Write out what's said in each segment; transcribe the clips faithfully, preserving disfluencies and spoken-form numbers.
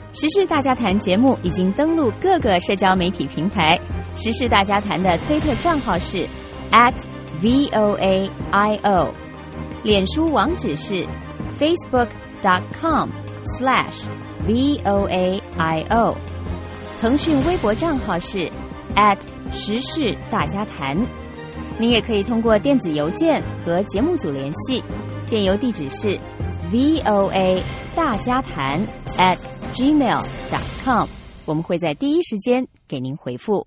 时事大家谈节目已经登陆各个社交媒体平台，时事大家谈的推特账号是 at V O A I O， 脸书网址是 facebook.com slash V O A I O， 腾讯微博账号是 at 时事大家谈。您也可以通过电子邮件和节目组联系，电邮地址是 V O A 大家谈 at gmail dot com， 我们会在第一时间给您回复。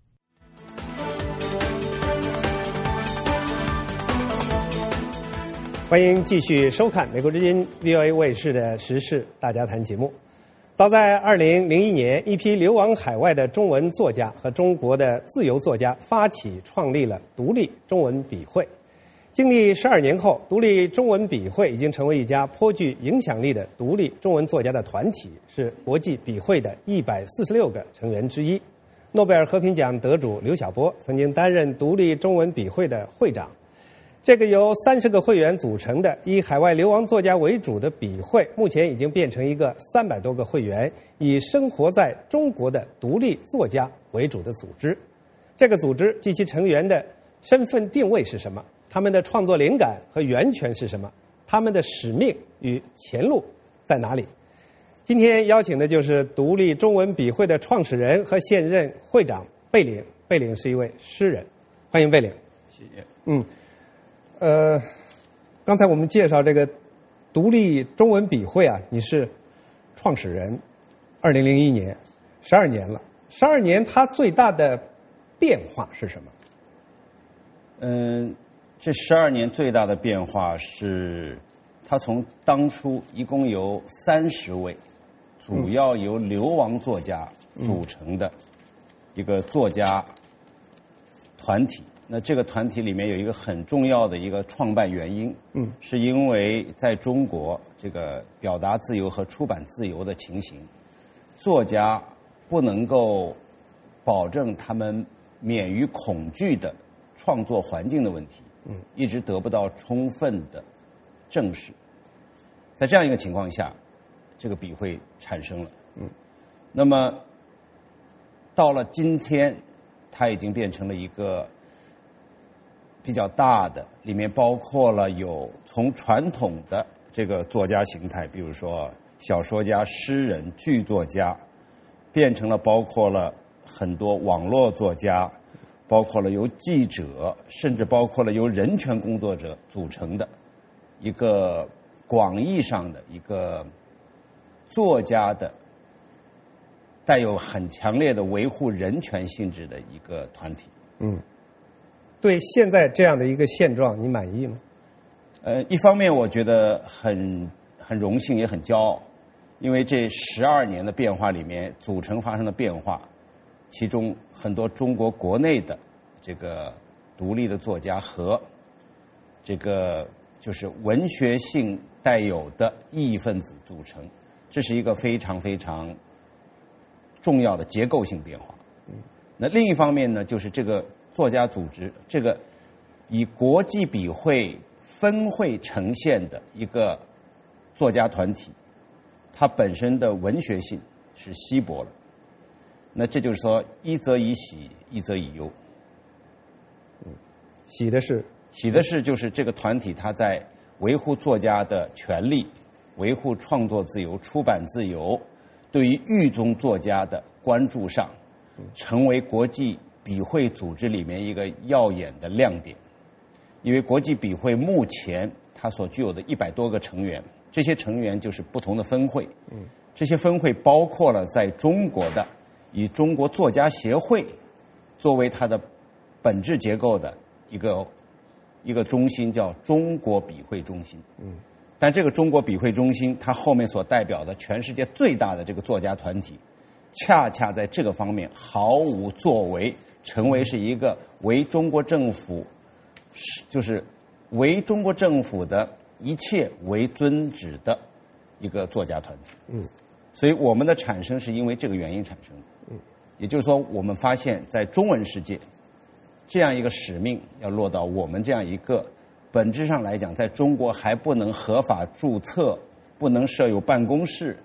欢迎继续收看美国之音 V O A 卫视的时事大家谈节目。早在二零零一年，一批流亡海外的中文作家和中国的自由作家发起创立了独立中文笔会。经历十二年后，独立中文笔会已经成为一家颇具影响力的独立中文作家的团体，是国际笔会的一百四十六个成员之一。诺贝尔和平奖得主刘晓波曾经担任独立中文笔会的会长。这个由三十个会员组成的以海外流亡作家为主的笔会，目前已经变成一个三百多个会员，以生活在中国的独立作家为主的组织。这个组织及其成员的身份定位是什么？他们的创作灵感和源泉是什么？他们的使命与前路在哪里？今天邀请的就是独立中文笔会的创始人和现任会长贝岭。贝岭是一位诗人，欢迎贝岭。 谢谢。 嗯。呃，刚才我们介绍这个独立中文笔会啊，你是创始人，二零零一年，十二年了。十二年，它最大的变化是什么？ 嗯，这十二年最大的变化是，它从当初一共有三十位，主要由流亡作家组成的一个作家团体。那这个团体里面有一个很重要的一个创办原因，嗯，是因为在中国这个表达自由和出版自由的情形，作家不能够保证他们免于恐惧的创作环境的问题，嗯，一直得不到充分的正视。在这样一个情况下，这个笔会产生了，嗯，那么到了今天，它已经变成了一个比较大的，里面包括了有从传统的这个作家形态，比如说小说家、诗人、剧作家，变成了包括了很多网络作家，包括了由记者，甚至包括了由人权工作者组成的一个广义上的一个作家的带有很强烈的维护人权性质的一个团体。 嗯。对现在这样的一个现状，你满意吗？ 呃，一方面我觉得很很荣幸，也很骄傲，因为这十二年的变化里面，组成发生了变化，其中很多中国国内的这个独立的作家和这个就是文学性带有的异议分子组成，这是一个非常非常重要的结构性变化。嗯，那另一方面呢，就是这个作家组织，这个以国际笔会分会呈现的一个作家团体，它本身的文学性是稀薄了。那这就是说，一则以喜，一则以忧。 嗯，喜的是喜的是就是这个团体它在维护作家的权利、维护创作自由、出版自由，对于狱中作家的关注上，成为国际笔会组织里面一个耀眼的亮点。因为国际笔会目前它所具有的一百多个成员，这些成员就是不同的分会，嗯，这些分会包括了在中国的以中国作家协会作为它的本质结构的一个一个中心，叫中国笔会中心，嗯，但这个中国笔会中心它后面所代表的全世界最大的这个作家团体，恰恰在这个方面毫无作为，成为是一个为中国政府，就是为中国政府的一切为尊旨的一个作家团体。嗯，所以我们的产生是因为这个原因产生的。嗯，也就是说，我们发现在中文世界，这样一个使命要落到我们这样一个本质上来讲，在中国还不能合法注册、不能设有办公室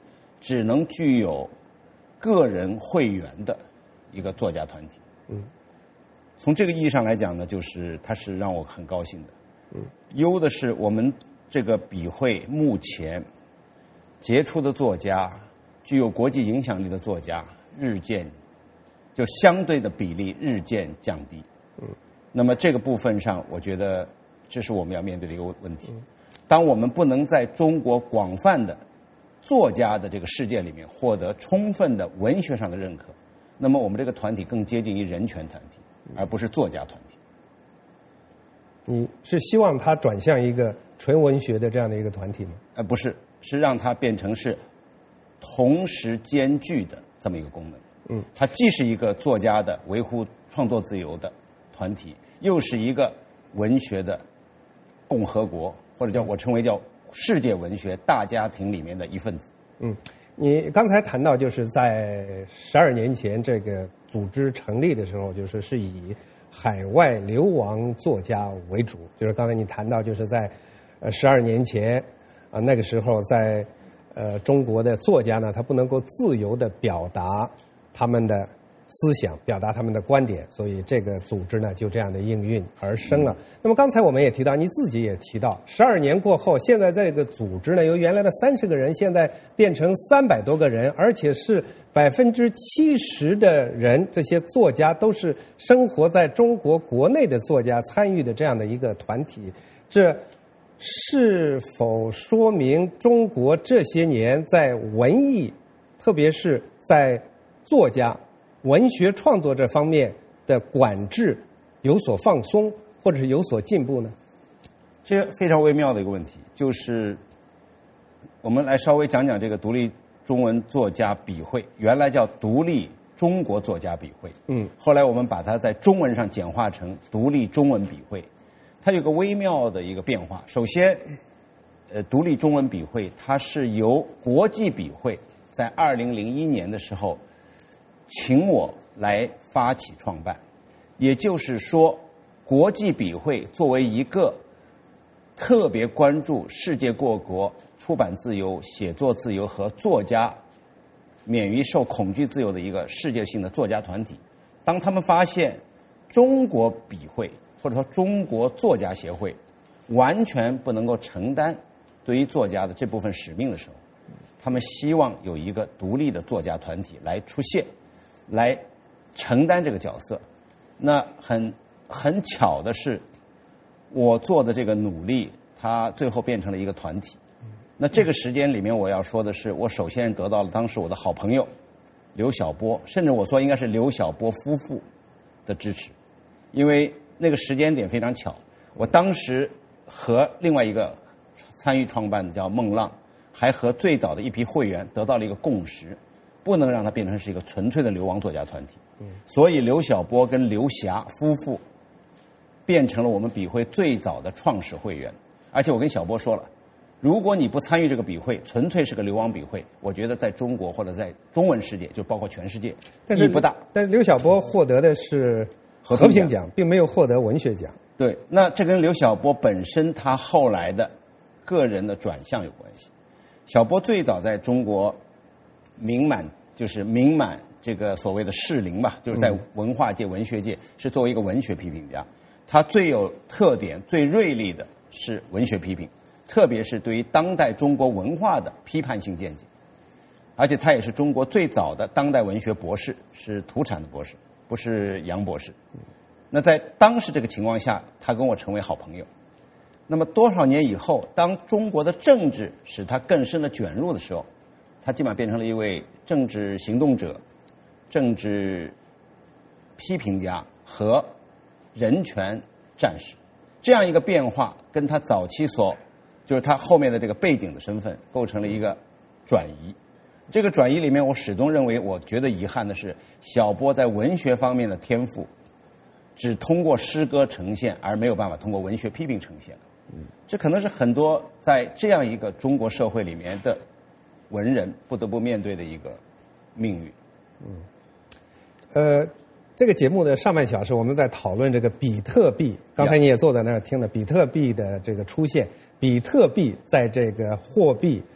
只能具有个人会员的一个作家团体。 嗯， 从这个意义上来讲呢，就是它是让我很高兴的。 嗯， 优的是我们这个笔会目前杰出的作家、具有国际影响力的作家日渐就相对的比例日渐降低。 嗯， 那么这个部分上，我觉得这是我们要面对的一个问题。当我们不能在中国广泛的作家的这个世界里面获得充分的文学上的认可，那么我们这个团体更接近于人权团体，而不是作家团体。 你是希望它转向一个纯文学的这样的一个团体吗？ 呃，不是，是让它变成是同时兼具的这么一个功能。 嗯， 它既是一个作家的维护创作自由的团体，又是一个文学的共和国，或者叫我称为叫世界文学大家庭里面的一份子。 嗯，你刚才谈到就是在十二年前这个组织成立的时候，就是是以海外流亡作家为主，就是刚才你谈到就是在呃十二年前啊、呃、那个时候在呃中国的作家呢，他不能够自由地表达他们的思想，表达他们的观点，所以这个组织呢就这样的应运而生了。嗯、那么刚才我们也提到，你自己也提到，十二年过后，现在这个组织呢由原来的三十个人，现在变成三百多个人，而且是百分之七十的人，这些作家都是生活在中国国内的作家参与的这样的一个团体。这是否说明中国这些年在文艺，特别是在作家文学创作这方面的管制有所放松，或者是有所进步呢？ 这非常微妙的一个问题，就是我们来稍微讲讲这个独立中文作家笔会，原来叫独立中国作家笔会， 嗯， 后来我们把它在中文上简化成独立中文笔会，它有个微妙的一个变化。首先，呃，独立中文笔会它是由国际笔会在二零零一年的时候请我来发起创办，也就是说，国际笔会作为一个特别关注世界各国出版自由、写作自由和作家免于受恐惧自由的一个世界性的作家团体，当他们发现中国笔会或者说中国作家协会完全不能够承担对于作家的这部分使命的时候，他们希望有一个独立的作家团体来出现，来承担这个角色。那很很巧的是，我做的这个努力，它最后变成了一个团体。那这个时间里面，我要说的是，我首先得到了当时我的好朋友刘晓波，甚至我说应该是刘晓波夫妇的支持，因为那个时间点非常巧，我当时和另外一个参与创办的叫孟浪，还和最早的一批会员得到了一个共识，不能让它变成是一个纯粹的流亡作家团体。嗯，所以刘晓波跟刘霞夫妇变成了我们笔会最早的创始会员。而且我跟小波说了，如果你不参与这个笔会，纯粹是个流亡笔会，我觉得在中国或者在中文世界，就包括全世界，意义不大。 但是刘晓波获得的是和平奖，并没有获得文学奖。 对，那这跟刘晓波本身他后来的个人的转向有关系。小波最早在中国名满，就是名满这个所谓的士林吧，就是在文化界、文学界是作为一个文学批评家，他最有特点、最锐利的是文学批评，特别是对于当代中国文化的批判性见解。而且他也是中国最早的当代文学博士，是土产的博士，不是洋博士。那在当时这个情况下，他跟我成为好朋友。那么多少年以后，当中国的政治使他更深的卷入的时候，他基本上变成了一位政治行动者、政治批评家和人权战士。这样一个变化跟他早期所就是他后面的这个背景的身份构成了一个转移。这个转移里面，我始终认为我觉得遗憾的是，小波在文学方面的天赋只通过诗歌呈现，而没有办法通过文学批评呈现。这可能是很多在这样一个中国社会里面的文人不得不面对的一个命运。 嗯，呃，这个节目的上半小时我们在讨论这个比特币，刚才你也坐在那儿听了比特币的这个出现，比特币在这个货币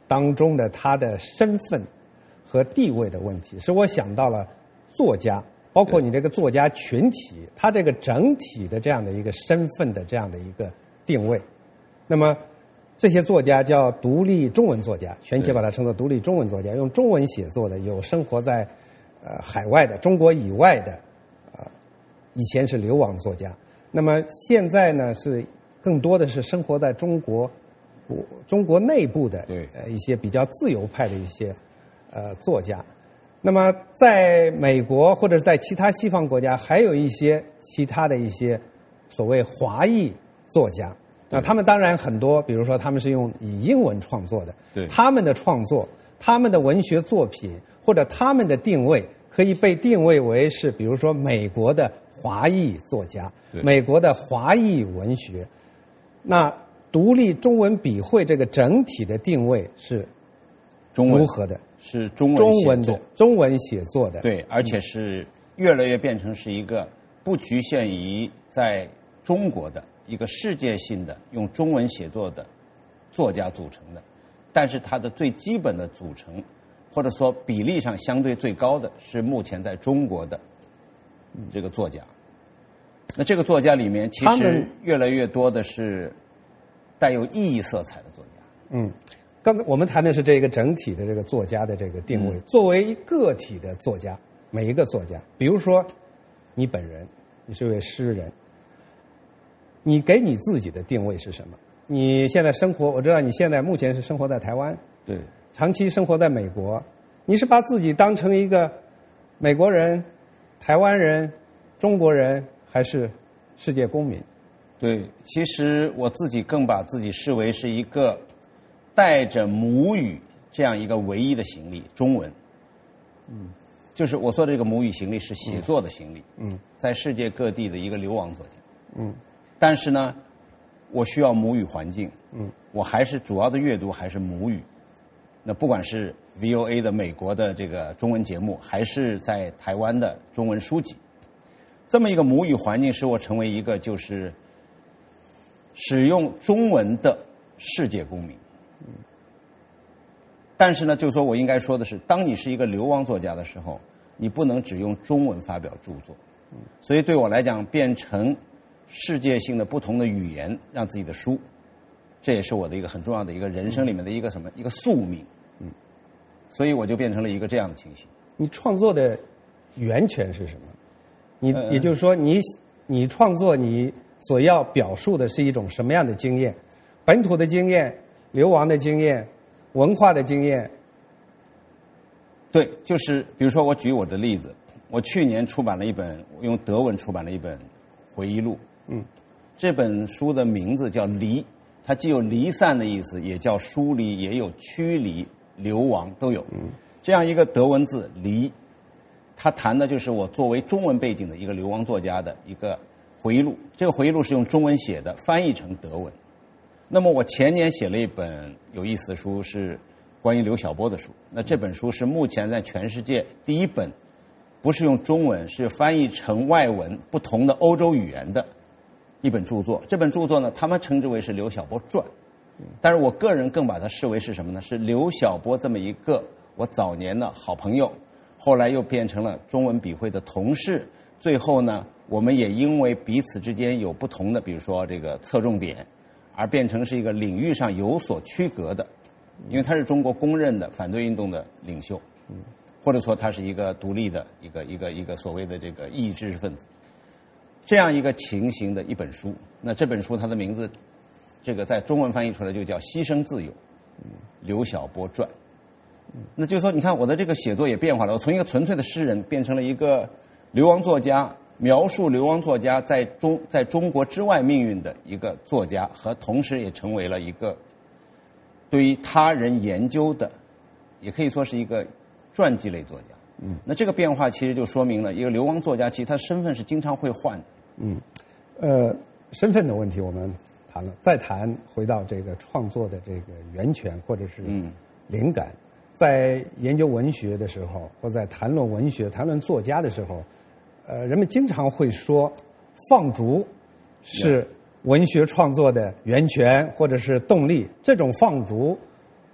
当中的他的身份和地位的问题，使我想到了作家，包括你这个作家群体，他这个整体的这样的一个身份的这样的一个定位。那么这些作家叫独立中文作家，全且把它称作独立中文作家，用中文写作的，有生活在呃海外的、中国以外的，呃，以前是流亡作家。那么现在呢，是更多的是生活在中国中国内部的呃一些比较自由派的一些呃作家。那么在美国或者是在其他西方国家，还有一些其他的一些所谓华裔作家。那他们当然很多，比如说他们是用以英文创作的， 对， 他们的创作、他们的文学作品或者他们的定位可以被定位为是，比如说美国的华裔作家、美国的华裔文学。那独立中文笔会这个整体的定位是如何的？ 是中文中文的中文写作的， 对，而且是越来越变成是一个不局限于在中国的一个世界性的用中文写作的作家组成的，但是它的最基本的组成或者说比例上相对最高的是目前在中国的这个作家。那这个作家里面其实越来越多的是带有意义色彩的作家。 嗯，刚才我们谈的是这个整体的这个作家的这个定位。嗯、作为个体的作家，每一个作家，比如说你本人，你是一位诗人，你给你自己的定位是什么？你现在生活，我知道你现在目前是生活在台湾， 对， 长期生活在美国，你是把自己当成一个美国人、台湾人、中国人，还是世界公民？ 对，其实我自己更把自己视为是一个带着母语这样一个唯一的行李，中文。嗯，就是我说的这个母语行李是写作的行李。嗯，在世界各地的一个流亡作家。嗯，但是呢，我需要母语环境。嗯，我还是主要的阅读还是母语。那不管是 V O A 的美国的这个中文节目，还是在台湾的中文书籍，这么一个母语环境使我成为一个就是使用中文的世界公民。但是呢，就是说我应该说的是，当你是一个流亡作家的时候，你不能只用中文发表著作。所以对我来讲，变成世界性的不同的语言，让自己的书，这也是我的一个很重要的一个人生里面的一个什么一个宿命。嗯，所以我就变成了一个这样的情形。 你创作的源泉是什么？你也就是说你，你你创作你所要表述的是一种什么样的经验？本土的经验、流亡的经验、文化的经验。 对，就是比如说我举我的例子，我去年出版了一本，用德文出版了一本回忆录。嗯，这本书的名字叫《离》，它既有离散的意思，也叫疏离，也有驱离、流亡都有。嗯，这样一个德文字“离”，它谈的就是我作为中文背景的一个流亡作家的一个回忆录。这个回忆录是用中文写的，翻译成德文。那么我前年写了一本有意思的书，是关于刘晓波的书。那这本书是目前在全世界第一本不是用中文，是翻译成外文不同的欧洲语言的一本著作。这本著作呢，他们称之为是刘晓波传，但是我个人更把它视为是什么呢？是刘晓波这么一个我早年的好朋友，后来又变成了中文笔会的同事，最后呢，我们也因为彼此之间有不同的，比如说这个侧重点，而变成是一个领域上有所区隔的，因为他是中国公认的反对运动的领袖，或者说他是一个独立的一个一个一个所谓的这个异议知识分子，这样一个情形的一本书。那这本书它的名字，这个在中文翻译出来就叫《牺牲自由》，刘晓波传。那就是说，你看我的这个写作也变化了，我从一个纯粹的诗人变成了一个流亡作家，描述流亡作家在中在中国之外命运的一个作家，和同时也成为了一个对于他人研究的，也可以说是一个传记类作家。嗯，那这个变化其实就说明了一个流亡作家，其实他身份是经常会换的。 嗯，呃，身份的问题我们谈了，再谈回到这个创作的这个源泉或者是灵感。嗯，在研究文学的时候，或在谈论文学、谈论作家的时候，呃，人们经常会说放逐是文学创作的源泉或者是动力。这种放逐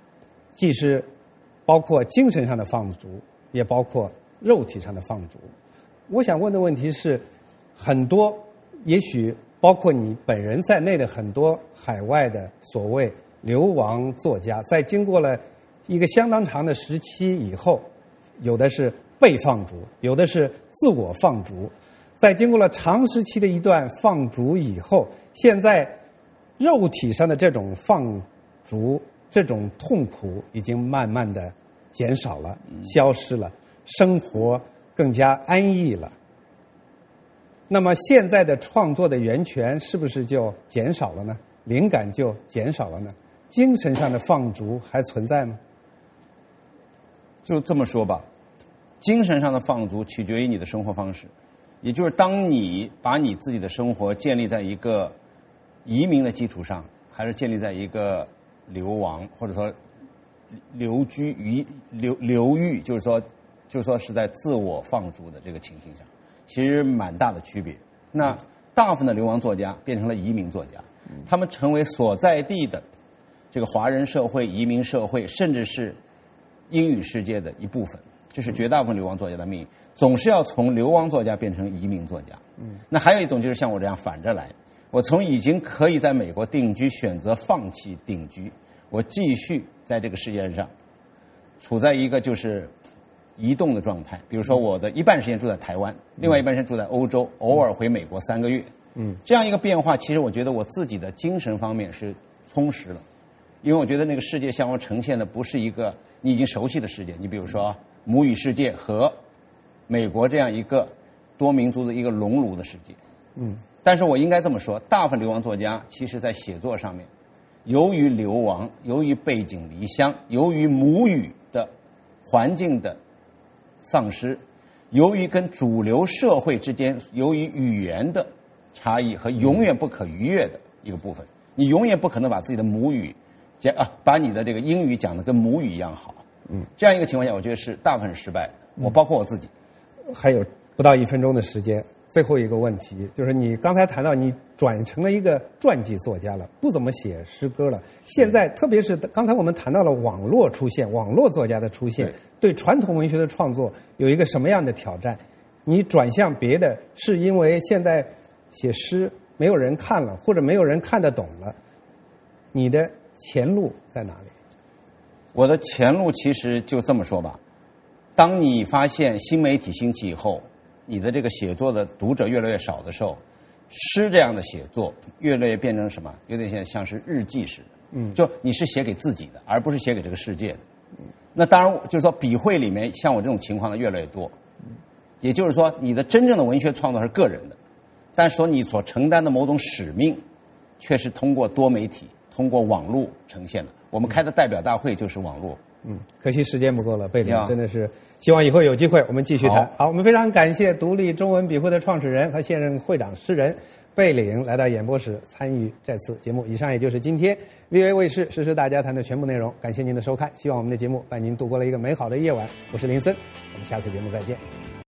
既是包括精神上的放逐，也包括肉体上的放逐。我想问的问题是，很多也许包括你本人在内的很多海外的所谓流亡作家，在经过了一个相当长的时期以后，有的是被放逐，有的是自我放逐，在经过了长时期的一段放逐以后，现在肉体上的这种放逐，这种痛苦已经慢慢的减少了，消失了，生活更加安逸了。那么现在的创作的源泉是不是就减少了呢？灵感就减少了呢？精神上的放逐还存在吗？ 就这么说吧，精神上的放逐取决于你的生活方式，也就是当你把你自己的生活建立在一个移民的基础上，还是建立在一个流亡或者说流居于流流域，就是说就是说是在自我放逐的这个情形下，其实蛮大的区别。那大部分的流亡作家变成了移民作家，他们成为所在地的这个华人社会、移民社会，甚至是英语世界的一部分，这是绝大部分流亡作家的命运，总是要从流亡作家变成移民作家。嗯，那还有一种就是像我这样反着来，我从已经可以在美国定居，选择放弃定居，我继续在这个世界上处在一个就是移动的状态。比如说我的一半时间住在台湾，另外一半时间住在欧洲，偶尔回美国三个月。嗯，这样一个变化，其实我觉得我自己的精神方面是充实了，因为我觉得那个世界向我呈现的不是一个你已经熟悉的世界。你比如说母语世界和美国这样一个多民族的一个熔炉的世界。嗯，但是我应该这么说，大部分流亡作家其实在写作上面，由于流亡，由于背井离乡，由于母语的环境的丧失，由于跟主流社会之间由于语言的差异和永远不可逾越的一个部分，你永远不可能把自己的母语讲啊，把你的这个英语讲得跟母语一样好。嗯，这样一个情况下，我觉得是大部分是失败的。我包括我自己。 还有不到一分钟的时间，最后一个问题就是你刚才谈到你转成了一个传记作家了，不怎么写诗歌了。现在特别是刚才我们谈到了网络出现，网络作家的出现，对传统文学的创作有一个什么样的挑战？你转向别的，是因为现在写诗没有人看了，或者没有人看得懂了？你的前路在哪里？ 我的前路其实就这么说吧，当你发现新媒体兴起以后，你的这个写作的读者越来越少的时候，诗这样的写作越来越变成什么？有点像像是日记式的，嗯，就你是写给自己的，而不是写给这个世界的。那当然，就是说笔会里面像我这种情况的越来越多，也就是说，你的真正的文学创作是个人的，但是说你所承担的某种使命，却是通过多媒体、通过网络呈现的。我们开的代表大会就是网络。 嗯，可惜时间不够了，贝岭真的是希望以后有机会我们继续谈。好，我们非常感谢独立中文笔会的创始人和现任会长诗人贝岭来到演播室参与这次节目。以上也就是今天 V O A 卫视时事大家谈的全部内容，感谢您的收看，希望我们的节目伴您度过了一个美好的夜晚。我是林森，我们下次节目再见。